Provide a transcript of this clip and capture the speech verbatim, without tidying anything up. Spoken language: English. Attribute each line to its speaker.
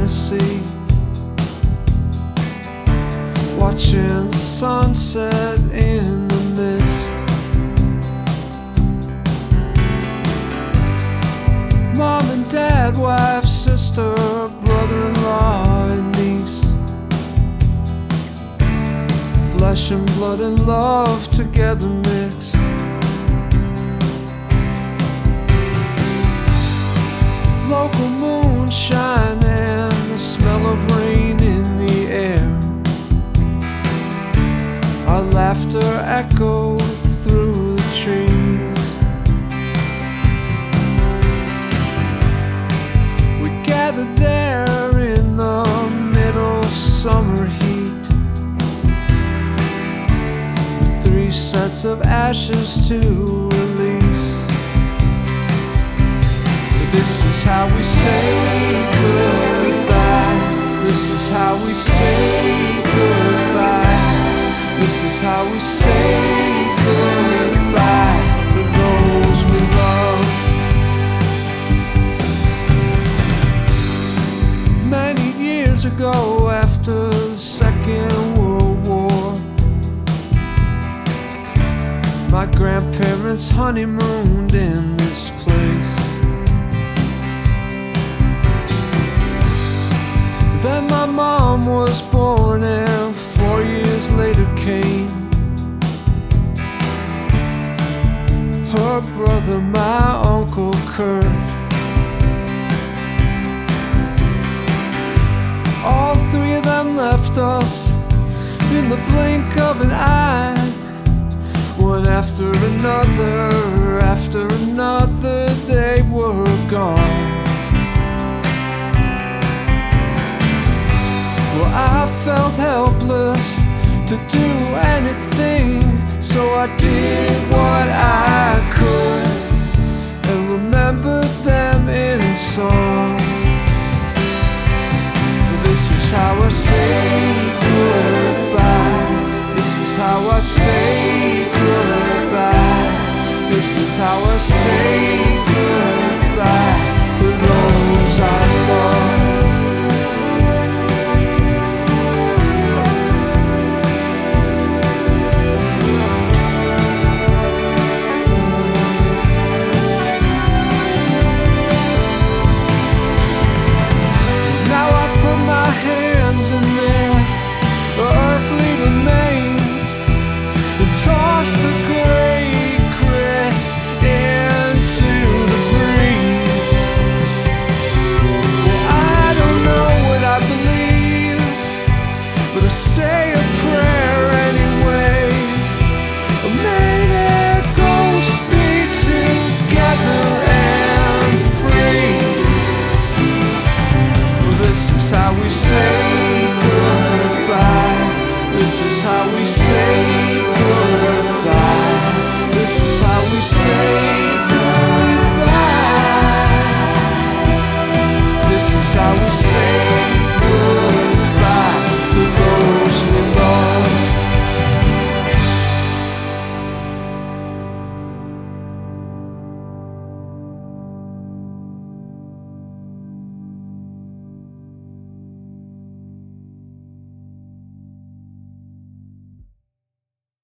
Speaker 1: Tennessee, watching the sunset in the mist. Mom and dad, wife, sister, brother-in-law and niece, flesh and blood and love together mixed. Local moonshine and the smell of rain in the air. Our laughter echoed through the trees. We gathered there in the middle summer heat, with three sets of ashes to release. This is how we say goodbye. This is how we say goodbye. This is how we say goodbye to those we love. Many years ago, after the Second World War, my grandparents honeymooned in this place. Then my mom was born and four years later came her brother, my Uncle Kurt. All three of them left us in the blink of an eye. One after another, after another, they were gone. Well, I felt helpless to do anything, so I did what I could and remembered them in song. This is how I say goodbye. This is how I say goodbye. This is how I say goodbye to those I love.